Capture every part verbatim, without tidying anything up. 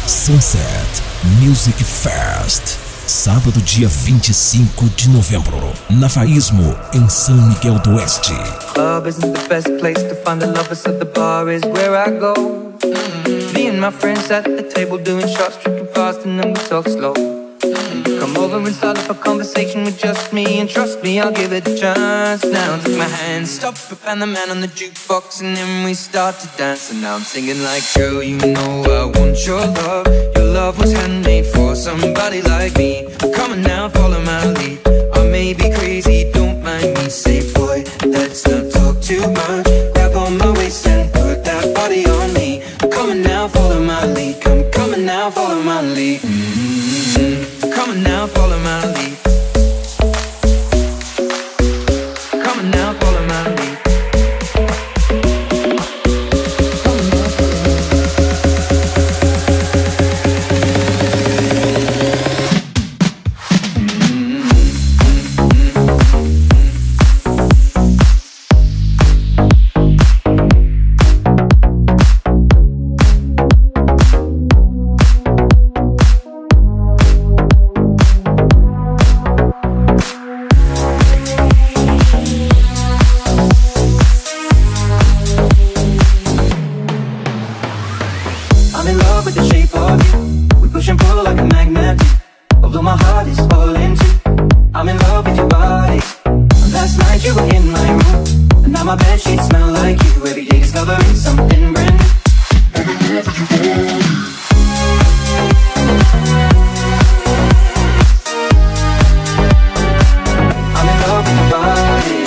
Sunset Music Fest, sábado dia vinte e cinco de novembro, na Faísmo, em São Miguel do Oeste. Club isn't the best place to find the lovers, so the bar is where I go. Mm-hmm. Me and my friends at the table doing shots, drinking fast, and then we talk slow. Mm-hmm. Come over and start up a conversation with just me, and trust me, I'll give it a chance. Now take my hand, stop it, and the man on the jukebox, and then we start to dance. And now I'm singing like, girl, you know I want your love. Your love was handmade for somebody like me. Come on now, follow my lead. I may be crazy, don't mind me. Say, boy, let's not talk too much. Grab on my waist and put that body on me. Come on now, follow my lead. Come, come on now, follow my lead. Mm-hmm. Come on now, follow my lead. Come on now, follow my lead. I'm in love with the shape of you. We push and pull like a magnet. Although my heart is falling too. I'm in love with your body. Last night you were in my room, and now my bedsheets smell like you. Every day discovering something brand new. I'm in love with your body. I'm in love with your body.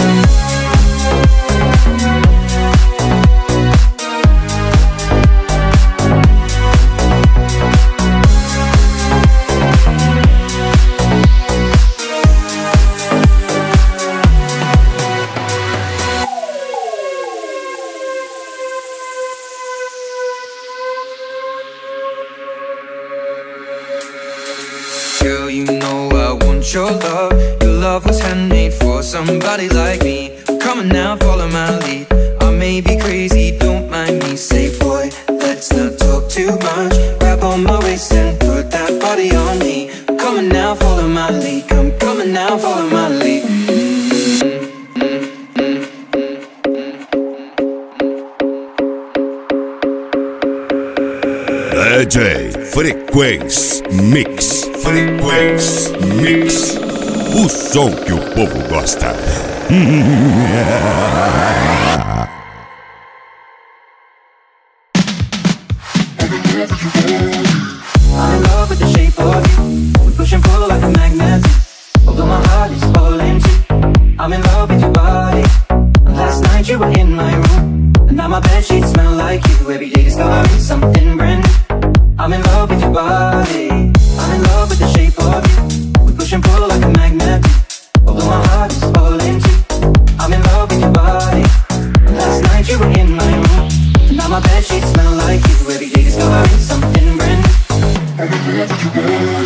Girl, you know I want your love. Your love was handmade for somebody like me. Come on now, follow my lead. I may be crazy, don't mind me. Say, boy, let's not talk too much. Grab on my waist and put that body on me. Come on now, follow my lead. Come, come on now, follow my lead. D J Frequência Mix. Frequência Mix. O som que o povo gosta. I'm in love with the shape of you. We push and pull like a magnet. Although my heart is falling too. I'm in love with your body. Last night you were in my room, and now my bedsheets smell like you. Every day discovering something brand new. I'm in love with your body. I'm in love with the shape of you. We push and pull like a magnet. Although my heart is falling too. I'm in love with your body. Last night you were in my room, and now my bedsheets smell like you. Every day discovering something brand new. I'm in love with your body.